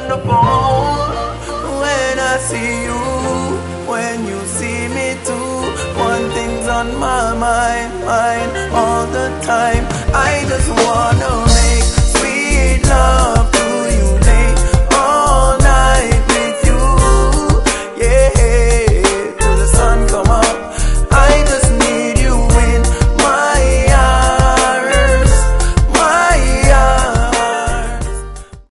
on the phone. When I see you, when you see me too, one thing's on my mind all the time. I just wanna